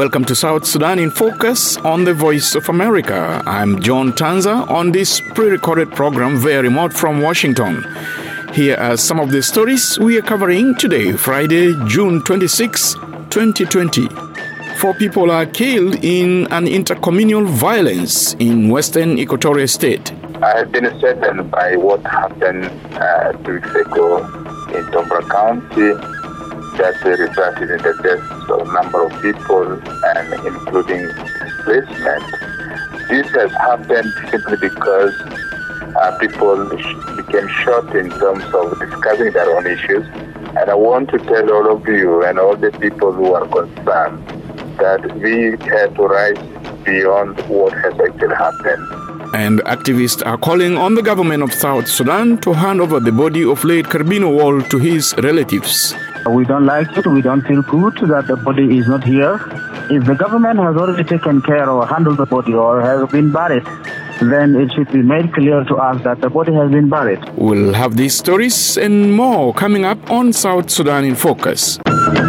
Welcome to South Sudan in Focus on the Voice of America. I'm John Tanza on this pre-recorded program via remote from Washington. Here are some of the stories we are covering today, Friday, June 26, 2020. 4 people are killed in an intercommunal violence in Western Equatoria State. I have been saddened by what happened 2 weeks ago in Tombra County that resulted in the deaths of a number of people and including displacement. This has happened simply because people became short in terms of discussing their own issues. And I want to tell all of you and all the people who are concerned that we have to rise beyond what has actually happened. And activists are calling on the government of South Sudan to hand over the body of late Carbino Wall to his relatives. We don't like it. We don't feel good that the body is not here. If the government has already taken care or handled the body or has been buried, then it should be made clear to us that the body has been buried. We'll have these stories and more coming up on South Sudan in Focus.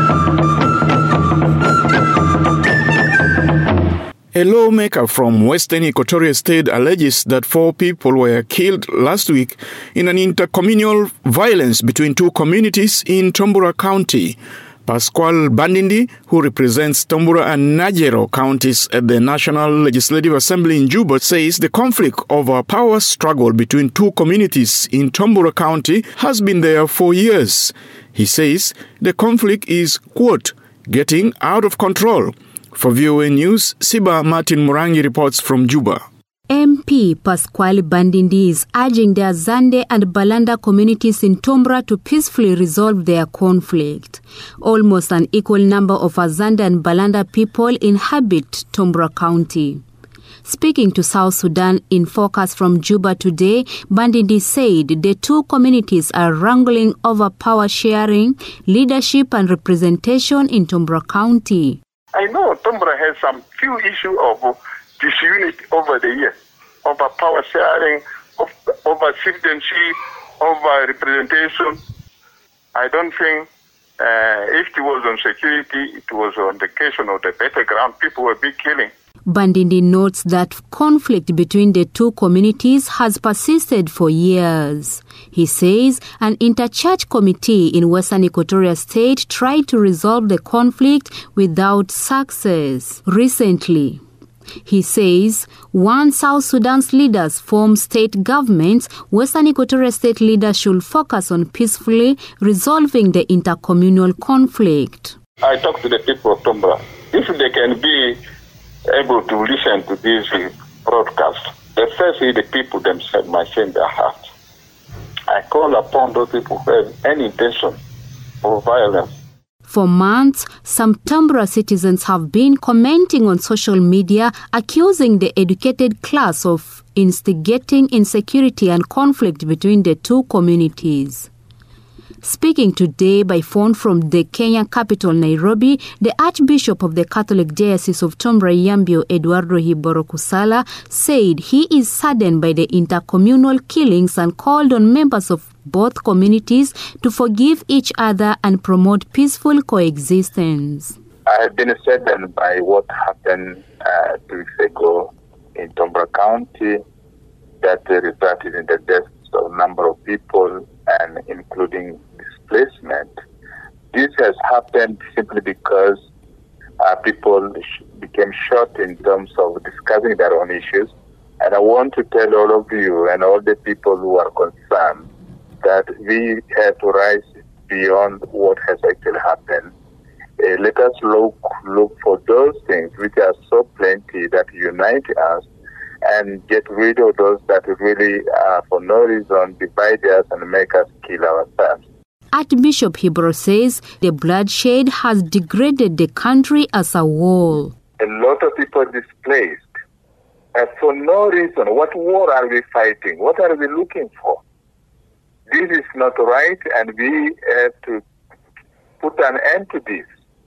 A lawmaker from Western Equatoria State alleges that 4 people were killed last week in an intercommunal violence between 2 communities in Tombura County. Pascual Bandindi, who represents Tombura and Najero counties at the National Legislative Assembly in Juba, says the conflict over power struggle between 2 communities in Tombura County has been there for years. He says the conflict is, quote, getting out of control. For VOA News, Siba Martin Murangi reports from Juba. MP Pascual Bandindi is urging the Azande and Balanda communities in Tombra to peacefully resolve their conflict. Almost an equal number of Azande and Balanda people inhabit Tombra County. Speaking to South Sudan in Focus from Juba today, Bandindi said the 2 communities are wrangling over power sharing, leadership and representation in Tombra County. I know Tombra has some few issues of disunity over the years, over power sharing, over citizenship, over representation. I don't think if it was on security, it was on the question of the battleground, people were big killing. Bandindi notes that conflict between the 2 communities has persisted for years. He says an interchurch committee in Western Equatoria State tried to resolve the conflict without success recently. He says once South Sudan's leaders form state governments, Western Equatoria State leaders should focus on peacefully resolving the intercommunal conflict. I talk to the people of Tombra. If they can be able to listen to this broadcast, the first is the people themselves must change their hearts. I call upon those people who have any intention of violence. For months, some Tombra citizens have been commenting on social media accusing the educated class of instigating insecurity and conflict between the 2 communities. Speaking today by phone from the Kenyan capital, Nairobi, the Archbishop of the Catholic Diocese of Tombra Yambio, Eduardo Hiboro Kusala, said he is saddened by the intercommunal killings and called on members of both communities to forgive each other and promote peaceful coexistence. I have been saddened by what happened 2 weeks ago in Tombra County that resulted in the deaths of a number of people and including displacement. This has happened simply because people became short in terms of discussing their own issues. And I want to tell all of you and all the people who are concerned that we have to rise beyond what has actually happened. Let us look for those things which are so plenty that unite us and get rid of those that really, for no reason, divide us and make us kill ourselves. Archbishop Hiboro says the bloodshed has degraded the country as a whole. A lot of people displaced. And for no reason. What war are we fighting? What are we looking for? This is not right, and we have to put an end to this.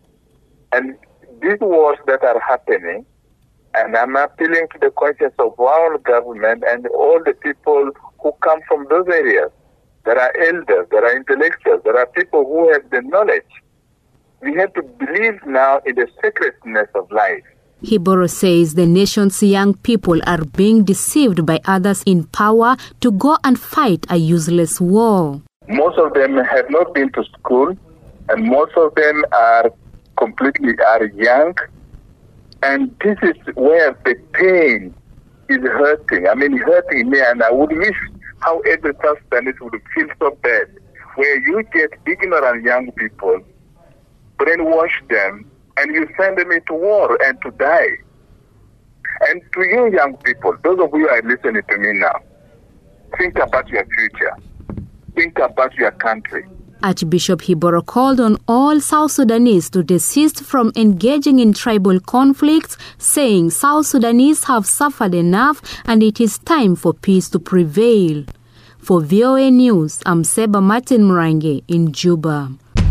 And these wars that are happening, and I'm appealing to the conscience of our government and all the people who come from those areas. There are elders, there are intellectuals, there are people who have the knowledge. We have to believe now in the sacredness of life. Hiboro says the nation's young people are being deceived by others in power to go and fight a useless war. Most of them have not been to school, and most of them are young, and this is where the pain is hurting. I mean, hurting me, and I would wish how every South Sudanese would feel so bad, where you get ignorant young people, brainwash them, and you send them into war and to die. And to you young people, those of you who are listening to me now, think about your future. Think about your country. Archbishop Hiboro called on all South Sudanese to desist from engaging in tribal conflicts, saying South Sudanese have suffered enough and it is time for peace to prevail. For VOA News, I'm Seba Martin Murange in Juba.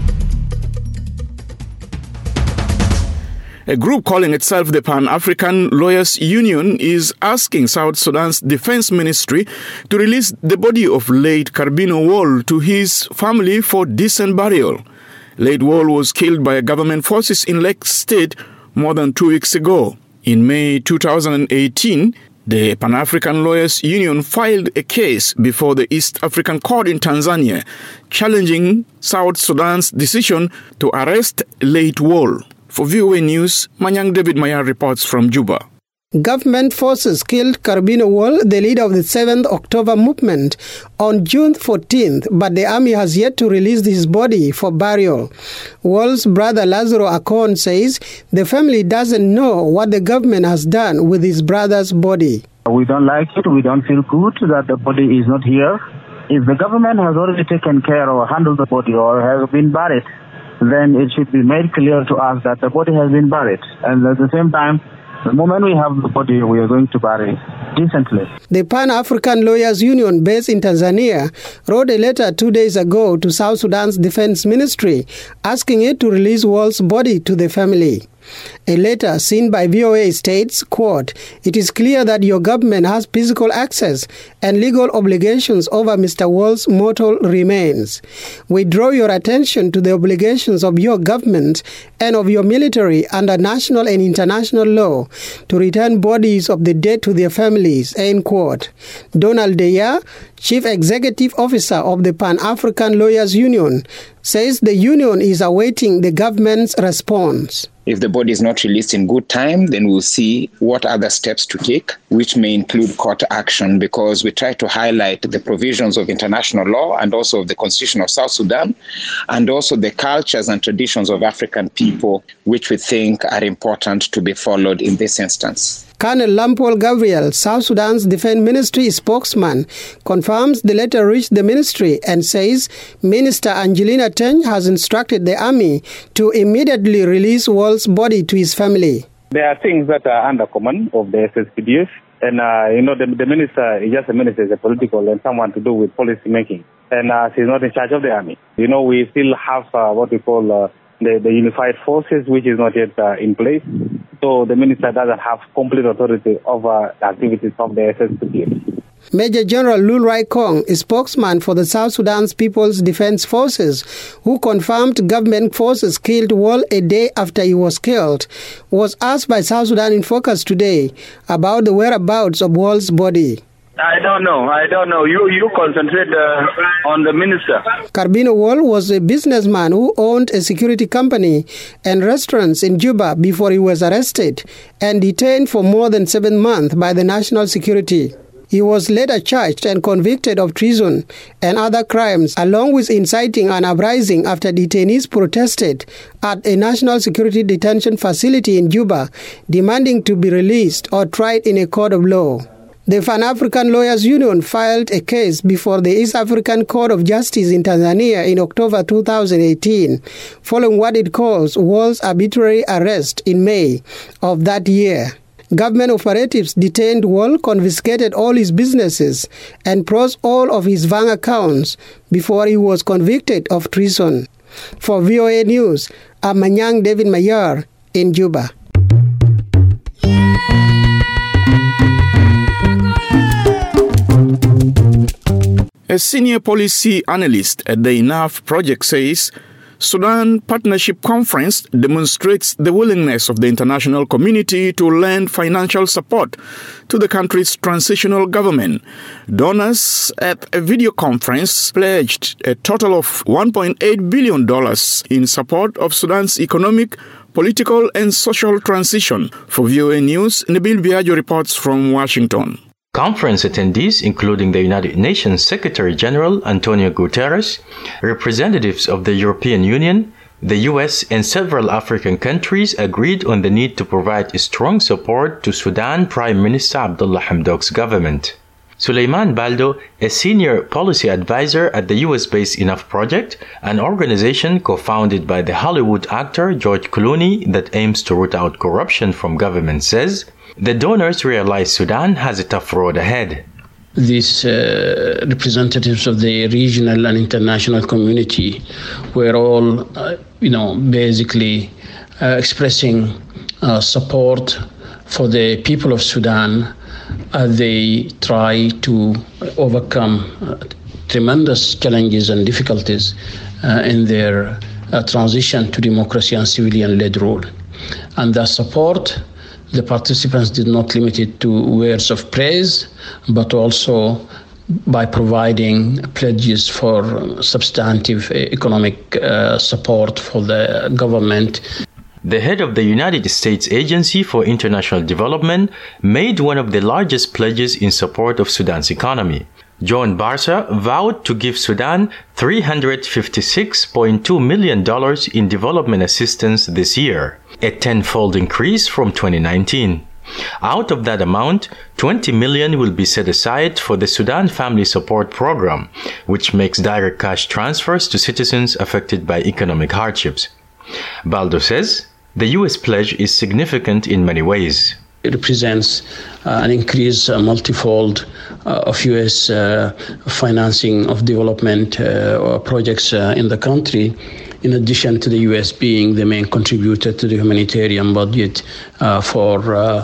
A group calling itself the Pan-African Lawyers Union is asking South Sudan's Defense Ministry to release the body of late Carbino Wall to his family for decent burial. Late Wall was killed by government forces in Lake State more than 2 weeks ago. In May 2018, the Pan-African Lawyers Union filed a case before the East African Court in Tanzania, challenging South Sudan's decision to arrest late Wall. For VOA News, Manyang David Mayar reports from Juba. Government forces killed Carbino Wall, the leader of the 7th October movement, on June 14th, but the army has yet to release his body for burial. Wall's brother Lazaro Akon says the family doesn't know what the government has done with his brother's body. We don't like it. We don't feel good that the body is not here. If the government has already taken care or handled the body or has been buried, then it should be made clear to us that the body has been buried. And at the same time, the moment we have the body, we are going to bury it decently. The Pan-African Lawyers Union, based in Tanzania, wrote a letter 2 days ago to South Sudan's Defense Ministry, asking it to release Wall's body to the family. A letter seen by VOA states, quote, "It is clear that your government has physical access and legal obligations over Mr. Wall's mortal remains. We draw your attention to the obligations of your government and of your military under national and international law to return bodies of the dead to their families," end quote. Donald Deya, Chief Executive Officer of the Pan-African Lawyers Union, says the union is awaiting the government's response. If the body is not released in good time, then we'll see what other steps to take, which may include court action, because we try to highlight the provisions of international law and also of the Constitution of South Sudan, and also the cultures and traditions of African people, which we think are important to be followed in this instance. Colonel Lampol Gabriel, South Sudan's Defense Ministry spokesman, confirms the letter reached the ministry and says Minister Angelina Teny has instructed the army to immediately release Wall's body to his family. There are things that are under command of the SSPDF, and the minister is just a minister, is a political and someone to do with policy making, and she's not in charge of the army. We still have what we call the unified forces, which is not yet in place. So the minister doesn't have complete authority over the activities of the SSPDF. Major General Lulrai Kong, a spokesman for the South Sudan's People's Defense Forces, who confirmed government forces killed Wall a day after he was killed, was asked by South Sudan in Focus today about the whereabouts of Wall's body. I don't know. You concentrate on the minister. Carbino Wall was a businessman who owned a security company and restaurants in Juba before he was arrested and detained for more than 7 months by the National Security. He was later charged and convicted of treason and other crimes, along with inciting an uprising after detainees protested at a national security detention facility in Juba, demanding to be released or tried in a court of law. The Pan-African Lawyers Union filed a case before the East African Court of Justice in Tanzania in October 2018, following what it calls Wall's arbitrary arrest in May of that year. Government operatives detained Wall, confiscated all his businesses, and froze all of his bank accounts before he was convicted of treason. For VOA News, I'm Manyang David Mayar in Juba. A senior policy analyst at the Enough Project says Sudan Partnership Conference demonstrates the willingness of the international community to lend financial support to the country's transitional government. Donors at a video conference pledged a total of $1.8 billion in support of Sudan's economic, political and social transition. For VOA News, Nabil Biagio reports from Washington. Conference attendees, including the United Nations Secretary General Antonio Guterres, representatives of the European Union, the US, and several African countries agreed on the need to provide strong support to Sudan Prime Minister Abdullah Hamdok's government. Suleiman Baldo, a senior policy advisor at the US-based Enough Project, an organization co-founded by the Hollywood actor George Clooney that aims to root out corruption from government, says, the donors realize Sudan has a tough road ahead. These representatives of the regional and international community were all, basically expressing support for the people of Sudan as they try to overcome tremendous challenges and difficulties in their transition to democracy and civilian-led rule. And the support, the participants did not limit it to words of praise, but also by providing pledges for substantive economic support for the government. The head of the United States Agency for International Development made one of the largest pledges in support of Sudan's economy. John Barsa vowed to give Sudan $356.2 million in development assistance this year, a tenfold increase from 2019. Out of that amount, $20 million will be set aside for the Sudan Family Support Program, which makes direct cash transfers to citizens affected by economic hardships. Baldo says the U.S. pledge is significant in many ways. It represents an increase multifold of U.S. financing of development projects in the country, in addition to the U.S. being the main contributor to the humanitarian budget for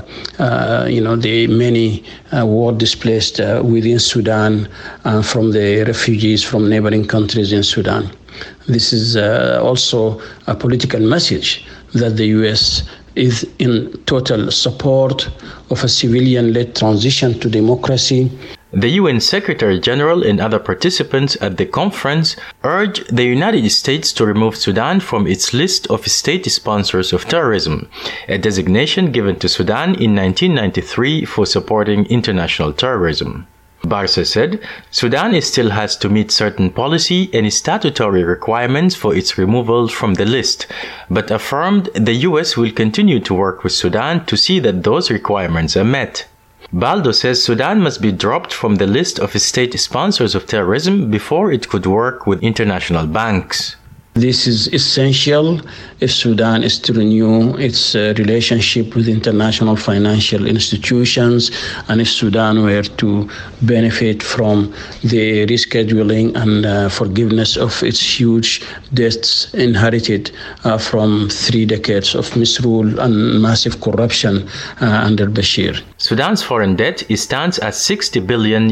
the many war displaced within Sudan from the refugees from neighboring countries in Sudan. This is also a political message that the U.S. is in total support of a civilian-led transition to democracy. The UN Secretary General and other participants at the conference urged the United States to remove Sudan from its list of state sponsors of terrorism, a designation given to Sudan in 1993 for supporting international terrorism. Barsa said Sudan still has to meet certain policy and statutory requirements for its removal from the list, but affirmed the U.S. will continue to work with Sudan to see that those requirements are met. Baldo says Sudan must be dropped from the list of state sponsors of terrorism before it could work with international banks. This is essential if Sudan is to renew its relationship with international financial institutions, and if Sudan were to benefit from the rescheduling and forgiveness of its huge debts inherited from 3 decades of misrule and massive corruption under Bashir. Sudan's foreign debt stands at $60 billion.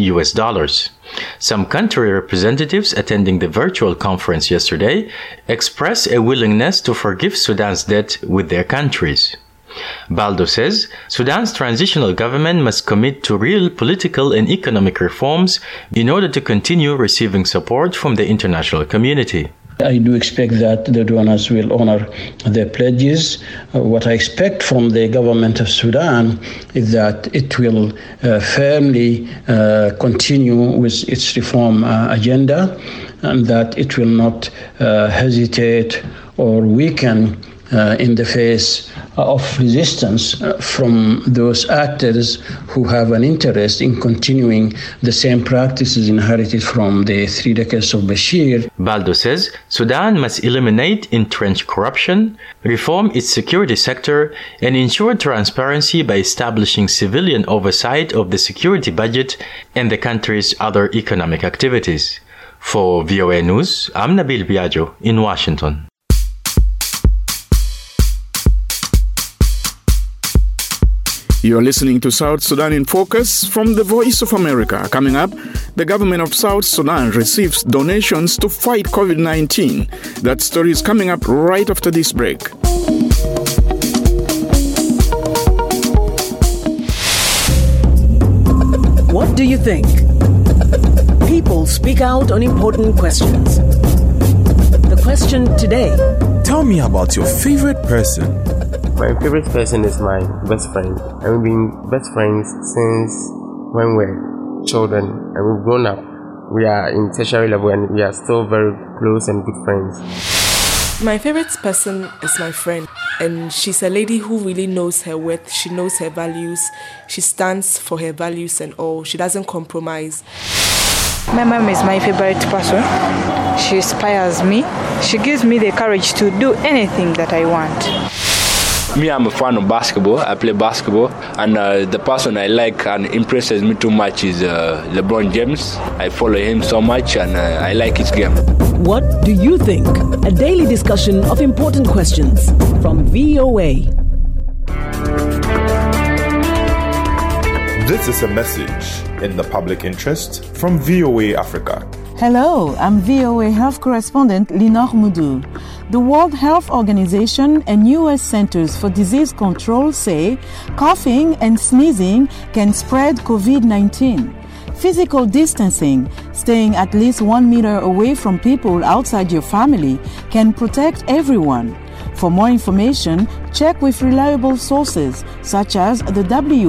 Some country representatives attending the virtual conference yesterday expressed a willingness to forgive Sudan's debt with their countries. Baldo says Sudan's transitional government must commit to real political and economic reforms in order to continue receiving support from the international community. I do expect that the donors will honor their pledges. What I expect from the government of Sudan is that it will firmly continue with its reform agenda, and that it will not hesitate or weaken in the face of resistance from those actors who have an interest in continuing the same practices inherited from the 3 decades of Bashir. Baldo says Sudan must eliminate entrenched corruption, reform its security sector, and ensure transparency by establishing civilian oversight of the security budget and the country's other economic activities. For VOA News, I'm Nabil Biagio in Washington. You're listening to South Sudan in Focus from the Voice of America. Coming up, the government of South Sudan receives donations to fight COVID-19. That story is coming up right after this break. What do you think? People speak out on important questions. The question today. Tell me about your favorite person. My favorite person is my best friend. And we've been best friends since when we were children, and we've grown up. We are in tertiary level and we are still very close and good friends. My favorite person is my friend, and she's a lady who really knows her worth. She knows her values. She stands for her values and all. She doesn't compromise. My mom is my favorite person. She inspires me. She gives me the courage to do anything that I want. Me, I'm a fan of basketball. I play basketball, and the person I like and impresses me too much is LeBron James. I follow him so much, and I like his game. What do you think? A daily discussion of important questions from VOA. This is a message in the public interest from VOA Africa. Hello, I'm VOA Health Correspondent Linor Moudou. The World Health Organization and U.S. Centers for Disease Control say coughing and sneezing can spread COVID-19. Physical distancing, staying at least 1 meter away from people outside your family, can protect everyone. For more information, check with reliable sources such as the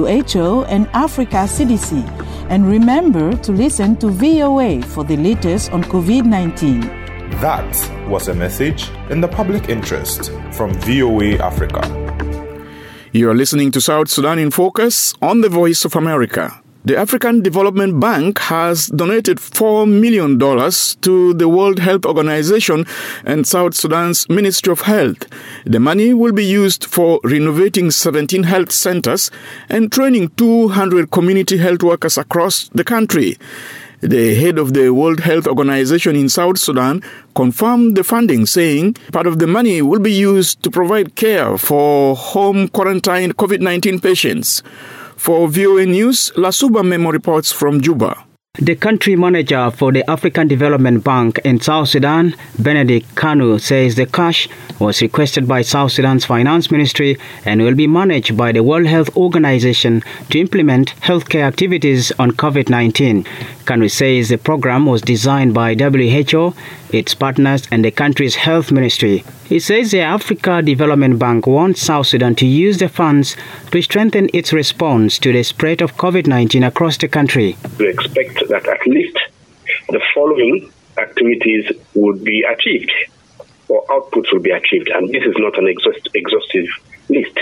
WHO and Africa CDC. And remember to listen to VOA for the latest on COVID-19. That was a message in the public interest from VOA Africa. You are listening to South Sudan in Focus on the Voice of America. The African Development Bank has donated $4 million to the World Health Organization and South Sudan's Ministry of Health. The money will be used for renovating 17 health centers and training 200 community health workers across the country. The head of the World Health Organization in South Sudan confirmed the funding, saying part of the money will be used to provide care for home quarantined COVID-19 patients. For VOA News, Lasuba Memo reports from Juba. The country manager for the African Development Bank in South Sudan, Benedict Kanu, says the cash was requested by South Sudan's Finance Ministry and will be managed by the World Health Organization to implement healthcare activities on COVID-19. Kanu says the program was designed by WHO, its partners, and the country's health ministry. He says the Africa Development Bank wants South Sudan to use the funds to strengthen its response to the spread of COVID-19 across the country. We expect that at least the following activities would be achieved or outputs will be achieved, and this is not an exhaustive list.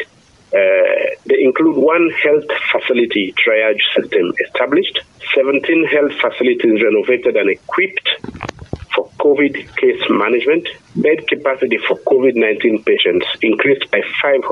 They include 1 health facility triage system established, 17 health facilities renovated and equipped for COVID case management, bed capacity for COVID-19 patients increased by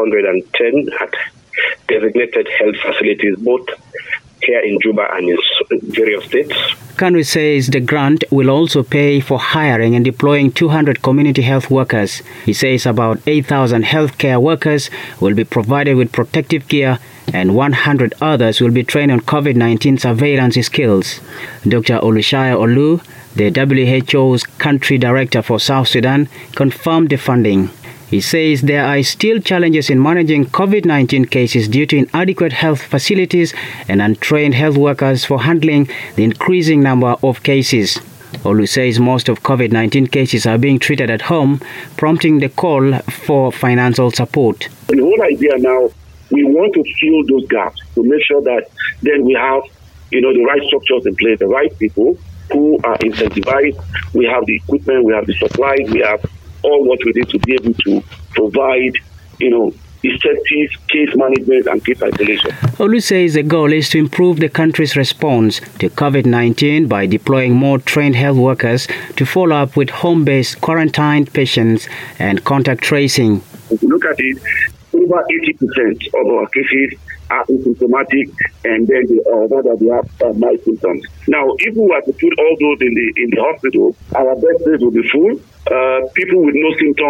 510 at designated health facilities, both here in Juba and in various states. Kanu says the grant will also pay for hiring and deploying 200 community health workers. He says about 8,000 healthcare workers will be provided with protective gear and 100 others will be trained on COVID-19 surveillance skills. Dr. Olushaya Olu, the WHO's country director for South Sudan, confirmed the funding. He says there are still challenges in managing COVID-19 cases due to inadequate health facilities and untrained health workers for handling the increasing number of cases. Olu says most of COVID-19 cases are being treated at home, prompting the call for financial support. The whole idea now, we want to fill those gaps to make sure that then we have, the right structures in place, the right people who are incentivized. We have the equipment, we have the supplies, we have all what we need to be able to provide, effective case management and case isolation. Olu says the goal is to improve the country's response to COVID-19 by deploying more trained health workers to follow up with home-based quarantined patients and contact tracing. If you look at it, over 80% of our cases are asymptomatic, and then they have mild symptoms. Now, if we were to put all those in the hospital, our bed space will be full. People with no symptoms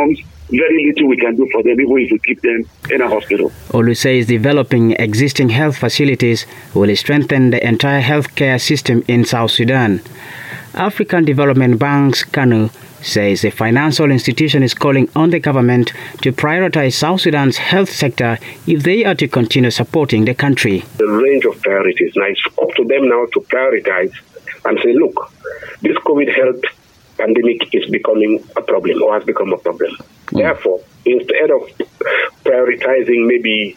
very little we can do for them, even if we keep them in a hospital. Olu says developing existing health facilities will strengthen the entire healthcare system in South Sudan. African Development Bank's Kanu says the financial institution is calling on the government to prioritize South Sudan's health sector if they are to continue supporting the country. The range of priorities. Now it's up to them now to prioritize and say, look, this COVID health pandemic is becoming a problem or has become a problem. Therefore, instead of prioritizing maybe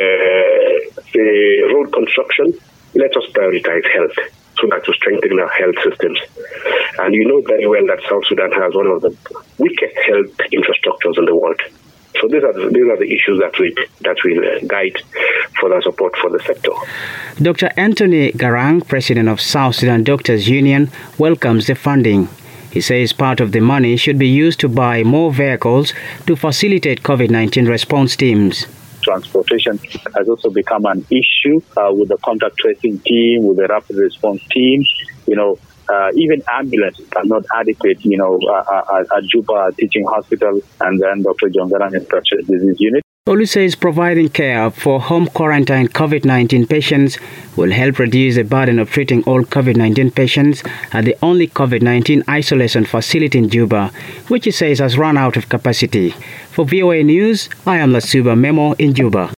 the road construction, let us prioritize health so that to strengthen our health systems. And you know very well that South Sudan has one of the weakest health infrastructures in the world. So these are the issues that will guide for the support for the sector. Dr. Anthony Garang, president of South Sudan Doctors Union, welcomes the funding. He says part of the money should be used to buy more vehicles to facilitate COVID-19 response teams. Transportation has also become an issue with the contact tracing team, with the rapid response team. Even ambulances are not adequate, at Juba Teaching Hospital and then Dr. John Garang Infectious Disease Unit. Olu says providing care for home quarantine COVID-19 patients will help reduce the burden of treating all COVID-19 patients at the only COVID-19 isolation facility in Juba, which he says has run out of capacity. For VOA News, I am Lasuba Memo in Juba.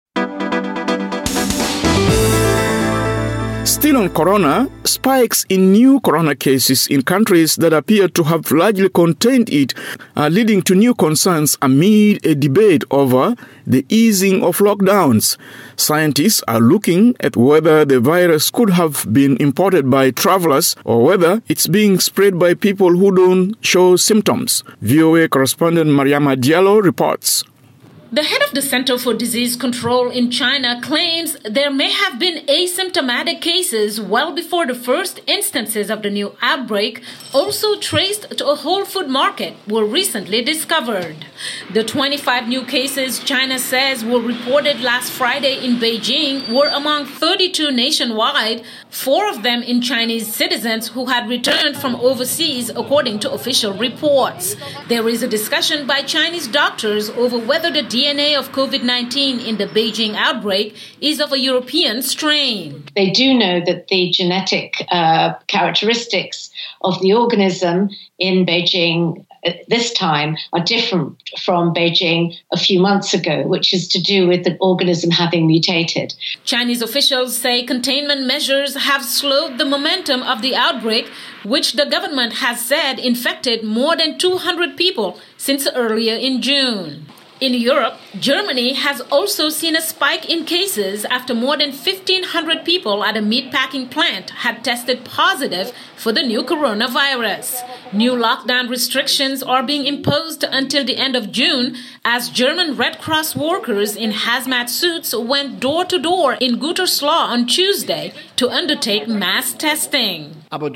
Still on corona, spikes in new corona cases in countries that appear to have largely contained it are leading to new concerns amid a debate over the easing of lockdowns. Scientists are looking at whether the virus could have been imported by travelers or whether it's being spread by people who don't show symptoms. VOA correspondent Mariama Diallo reports. The head of the Center for Disease Control in China claims there may have been asymptomatic cases well before the first instances of the new outbreak, also traced to a Whole Food market, were recently discovered. The 25 new cases China says were reported last Friday in Beijing were among 32 nationwide, 4 of them in Chinese citizens who had returned from overseas, according to official reports. There is a discussion by Chinese doctors over whether the DNA of COVID-19 in the Beijing outbreak is of a European strain. They do know that the genetic characteristics of the organism in Beijing this time are different from Beijing a few months ago, which is to do with the organism having mutated. Chinese officials say containment measures have slowed the momentum of the outbreak, which the government has said infected more than 200 people since earlier in June. In Europe, Germany has also seen a spike in cases after more than 1,500 people at a meatpacking plant had tested positive for the new coronavirus. New lockdown restrictions are being imposed until the end of June as German Red Cross workers in hazmat suits went door to door in Gütersloh on Tuesday to undertake mass testing.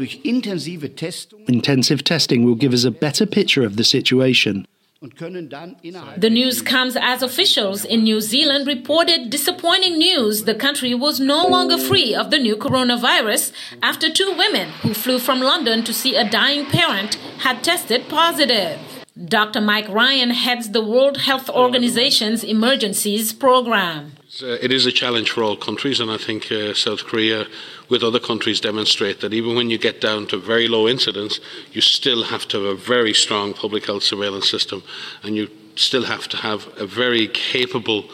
Intensive testing will give us a better picture of the situation. The news comes as officials in New Zealand reported disappointing news the country was no longer free of the new coronavirus after 2 women who flew from London to see a dying parent had tested positive. Dr. Mike Ryan heads the World Health Organization's emergencies program. It is a challenge for all countries, and I think South Korea, with other countries, demonstrate that even when you get down to very low incidence, you still have to have a very strong public health surveillance system, and you still have to have a very capable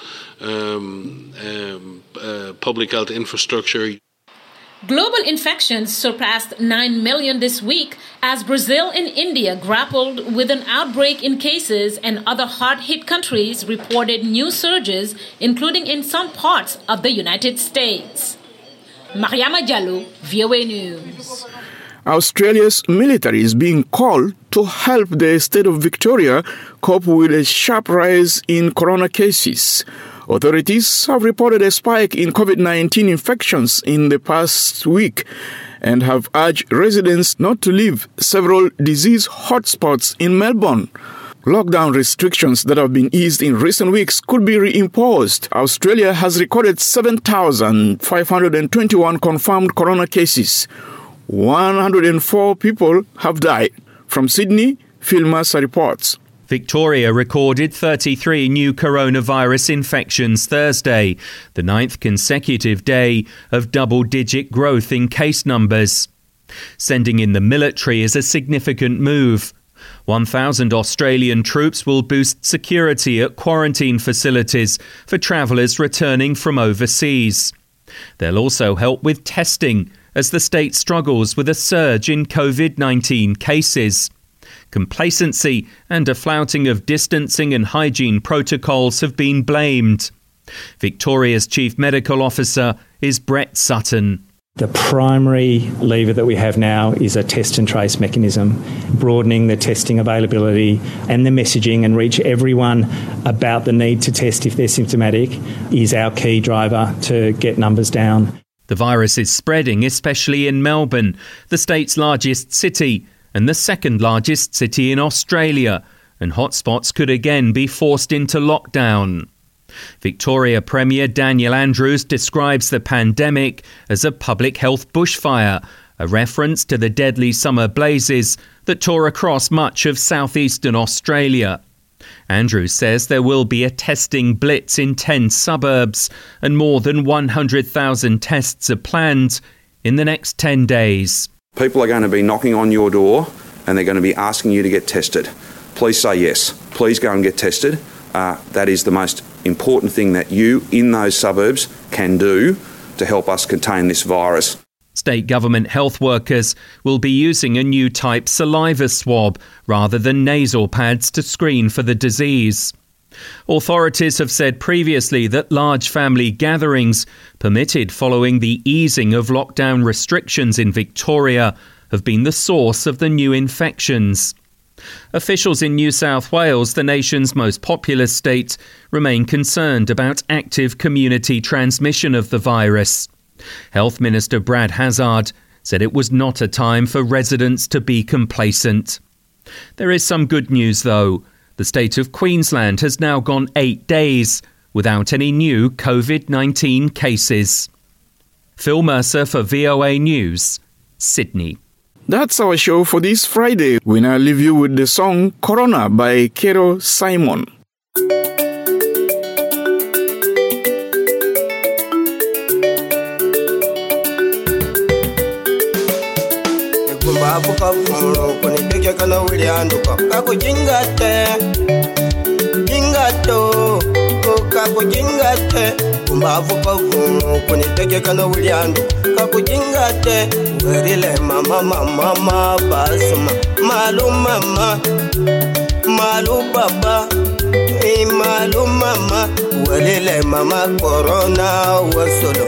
public health infrastructure. Global infections surpassed 9 million this week as Brazil and India grappled with an outbreak in cases, and other hard-hit countries reported new surges, including in some parts of the United States. Mariama Diallo, VOA News. Australia's military is being called to help the state of Victoria cope with a sharp rise in corona cases. Authorities have reported a spike in COVID-19 infections in the past week and have urged residents not to leave several disease hotspots in Melbourne. Lockdown restrictions that have been eased in recent weeks could be reimposed. Australia has recorded 7,521 confirmed corona cases. 104 people have died. From Sydney, Phil Mercer reports. Victoria recorded 33 new coronavirus infections Thursday, the 9th consecutive day of double-digit growth in case numbers. Sending in the military is a significant move. 1,000 Australian troops will boost security at quarantine facilities for travellers returning from overseas. They'll also help with testing as the state struggles with a surge in COVID-19 cases. Complacency and a flouting of distancing and hygiene protocols have been blamed. Victoria's Chief Medical Officer is Brett Sutton. The primary lever that we have now is a test and trace mechanism, broadening the testing availability and the messaging and reach everyone about the need to test if they're symptomatic is our key driver to get numbers down. The virus is spreading, especially in Melbourne, the state's largest city and the second largest city in Australia, and hotspots could again be forced into lockdown. Victoria Premier Daniel Andrews describes the pandemic as a public health bushfire, a reference to the deadly summer blazes that tore across much of southeastern Australia. Andrews says there will be a testing blitz in 10 suburbs and more than 100,000 tests are planned in the next 10 days. People are going to be knocking on your door and they're going to be asking you to get tested. Please say yes. Please go and get tested. That is the most important thing that you in those suburbs can do to help us contain this virus. State government health workers will be using a new type saliva swab rather than nasal pads to screen for the disease. Authorities have said previously that large family gatherings permitted following the easing of lockdown restrictions in Victoria have been the source of the new infections. Officials in New South Wales, the nation's most populous state, remain concerned about active community transmission of the virus. Health Minister Brad Hazzard said it was not a time for residents to be complacent. There is some good news, though. The state of Queensland has now gone 8 days without any new COVID-19 cases. Phil Mercer for VOA News, Sydney. That's our show for this Friday. We now leave you with the song Corona by Kero Simon. Kumbavuka vumu kunitegeka no Williando kakujingate werile mama basuma malu mama malu baba malu mama werile mama corona wasolo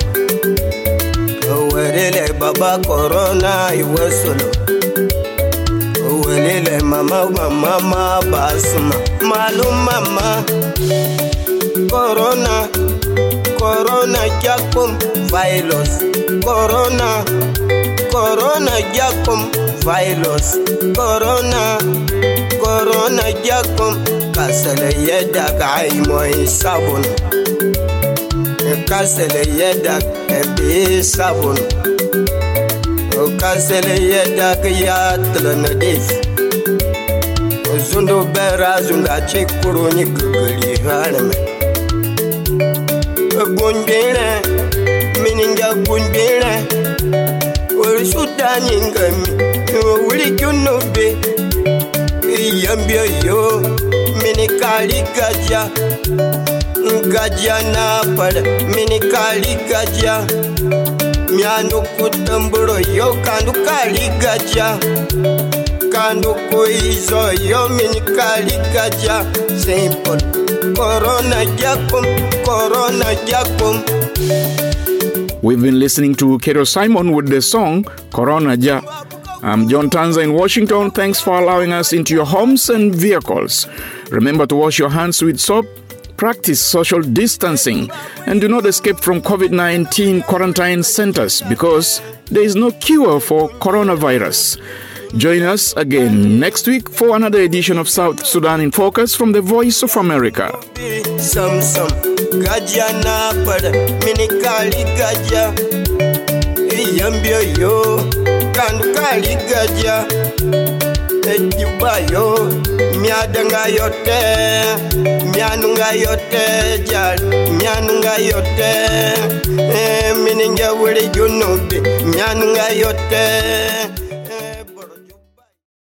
werile baba corona wasolo werile mama basuma malu mama Corona jakum virus. Corona jakum virus. Corona jakum kasele yedak ay moy sabun. Kasele yedak ebi sabun. Kasele yedak yatla nadif. Zundu berazunda chikuruni guguli halme. Gunbira, mininga gunbira, or Sudani ngami, uri junube, yambia yo, minikali gaja, na pada, minikali gaja, miano kutamburo yo kandu kali gaja, kandu kuizo yo minikali gaja, simple. Corona jakum. We've been listening to Kero Simon with the song Corona Ja. I'm John Tanza in Washington. Thanks for allowing us into your homes and vehicles. Remember to wash your hands with soap, practice social distancing, and do not escape from COVID-19 quarantine centers because there is no cure for coronavirus. Join us again next week for another edition of South Sudan in Focus from the Voice of America. Gajana pada minikali gaja yambio yo kandu kali gaja ejuba yo miadanga yote mianunga yote jal mianunga yote mininja wuri junubi mianunga yote